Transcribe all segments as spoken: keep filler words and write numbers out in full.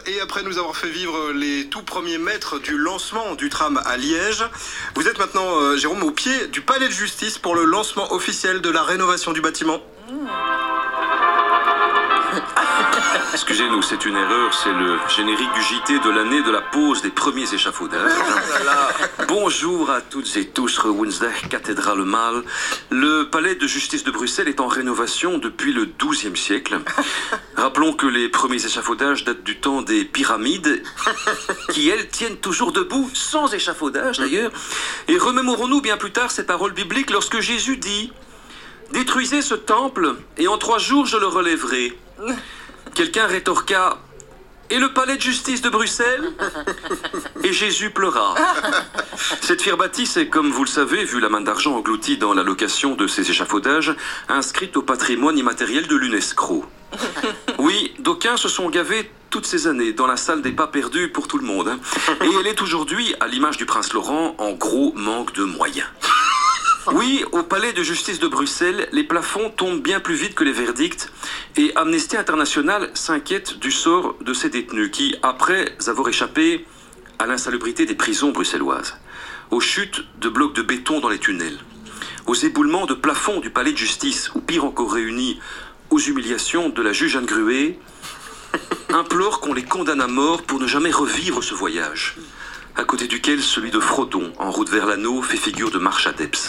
et après nous avoir fait vivre les tout premiers mètres du lancement du tram à Liège, vous êtes maintenant, euh, Jérôme, au pied du palais de justice pour le lancement officiel de la rénovation du bâtiment. Mmh. Excusez-nous, c'est une erreur, c'est le générique du J T de l'année de la pause des premiers échafaudages. Bonjour à toutes et tous, Wednesday, cathédrale Mal. Le palais de justice de Bruxelles est en rénovation depuis le douzième siècle. Rappelons que les premiers échafaudages datent du temps des pyramides, qui elles tiennent toujours debout, sans échafaudage d'ailleurs. Et remémorons-nous bien plus tard ces paroles bibliques lorsque Jésus dit « Détruisez ce temple, et en trois jours je le relèverai ». Quelqu'un rétorqua « Et le palais de justice de Bruxelles ?» Et Jésus pleura. Cette fière bâtisse est, comme vous le savez, vu la manne d'argent engloutie dans la location de ces échafaudages, inscrite au patrimoine immatériel de l'UNESCO. Oui, d'aucuns se sont gavés toutes ces années dans la salle des pas perdus pour tout le monde. Hein. Et elle est aujourd'hui, à l'image du prince Laurent, en gros manque de moyens. Oui, au palais de justice de Bruxelles, les plafonds tombent bien plus vite que les verdicts et Amnesty International s'inquiète du sort de ces détenus qui, après avoir échappé à l'insalubrité des prisons bruxelloises, aux chutes de blocs de béton dans les tunnels, aux éboulements de plafonds du palais de justice ou pire encore réunis aux humiliations de la juge Anne Gruet, implorent qu'on les condamne à mort pour ne jamais revivre ce voyage, à côté duquel celui de Frodon, en route vers l'anneau, fait figure de marche adepte.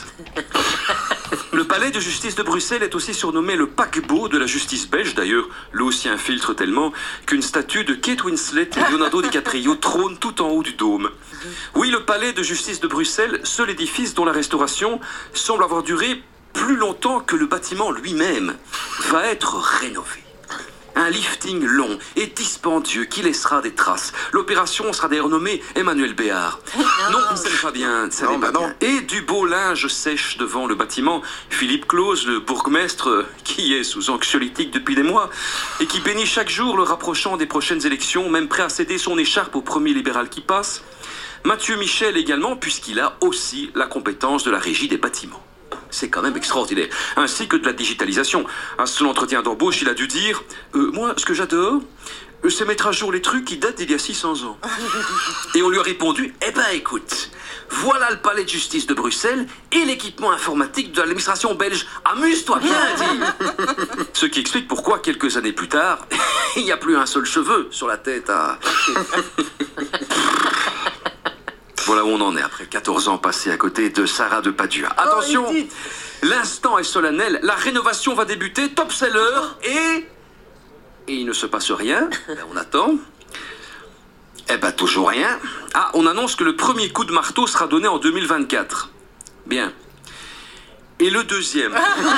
Le palais de justice de Bruxelles est aussi surnommé le paquebot de la justice belge, d'ailleurs, lui aussi infiltre tellement qu'une statue de Kate Winslet et Leonardo DiCaprio trône tout en haut du dôme. Oui, le palais de justice de Bruxelles, seul édifice dont la restauration semble avoir duré plus longtemps que le bâtiment lui-même, va être rénové. Un lifting long et dispendieux qui laissera des traces. L'opération sera d'ailleurs nommée Emmanuel Béard. Non, ça n'est pas bien, ça n'est pas bien. Et du beau linge sèche devant le bâtiment. Philippe Claus, le bourgmestre, qui est sous anxiolytique depuis des mois, et qui bénit chaque jour le rapprochant des prochaines élections, même prêt à céder son écharpe au premier libéral qui passe. Mathieu Michel également, puisqu'il a aussi la compétence de la régie des bâtiments. C'est quand même extraordinaire. Ainsi que de la digitalisation. À son entretien d'embauche, il a dû dire euh, « Moi, ce que j'adore, euh, c'est mettre à jour les trucs qui datent d'il y a six cents ans. » Et on lui a répondu « Eh ben écoute, voilà le palais de justice de Bruxelles et l'équipement informatique de l'administration belge. Amuse-toi bien, dit !» Ce qui explique pourquoi, quelques années plus tard, il n'y a plus un seul cheveu sur la tête à... Voilà où on en est après quatorze ans passés à côté de Sarah de Padua. Attention, l'instant est solennel, la rénovation va débuter, top seller, et... Et il ne se passe rien, ben on attend. Eh ben toujours rien. Ah, on annonce que le premier coup de marteau sera donné en deux mille vingt-quatre. Bien. Et le deuxième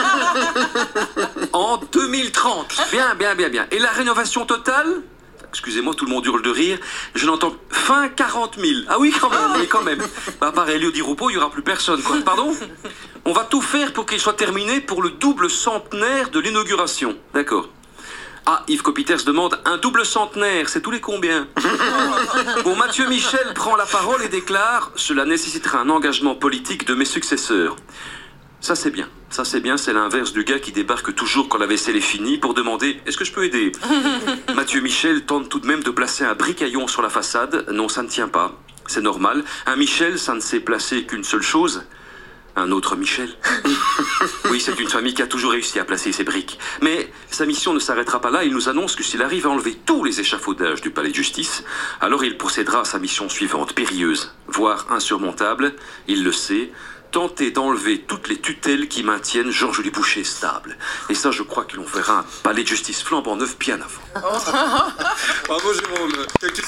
en deux mille trente. Bien, bien, bien, bien. Et la rénovation totale ? Excusez-moi, tout le monde hurle de rire. Je l'entends fin quarante mille. Ah oui, quand même, oui, quand même. Bah, par Elio Di Rupo, il n'y aura plus personne, quoi. Pardon ? On va tout faire pour qu'il soit terminé pour le double centenaire de l'inauguration. D'accord. Ah, Yves Copiter se demande, un double centenaire, c'est tous les combien ? Bon, Mathieu Michel prend la parole et déclare, cela nécessitera un engagement politique de mes successeurs. Ça c'est bien, ça c'est bien, c'est l'inverse du gars qui débarque toujours quand la vaisselle est finie pour demander « Est-ce que je peux aider ?» Mathieu Michel tente tout de même de placer un bricaillon sur la façade. Non, ça ne tient pas, c'est normal. Un Michel, ça ne sait placer qu'une seule chose, un autre Michel. Oui, c'est une famille qui a toujours réussi à placer ses briques. Mais sa mission ne s'arrêtera pas là, il nous annonce que s'il arrive à enlever tous les échafaudages du palais de justice, alors il procédera à sa mission suivante, périlleuse, voire insurmontable, il le sait, tenter d'enlever toutes les tutelles qui maintiennent Georges-Louis Boucher stable. Et ça, je crois que l'on verra un palais de justice flambant neuf bien avant. Bravo Jérôme.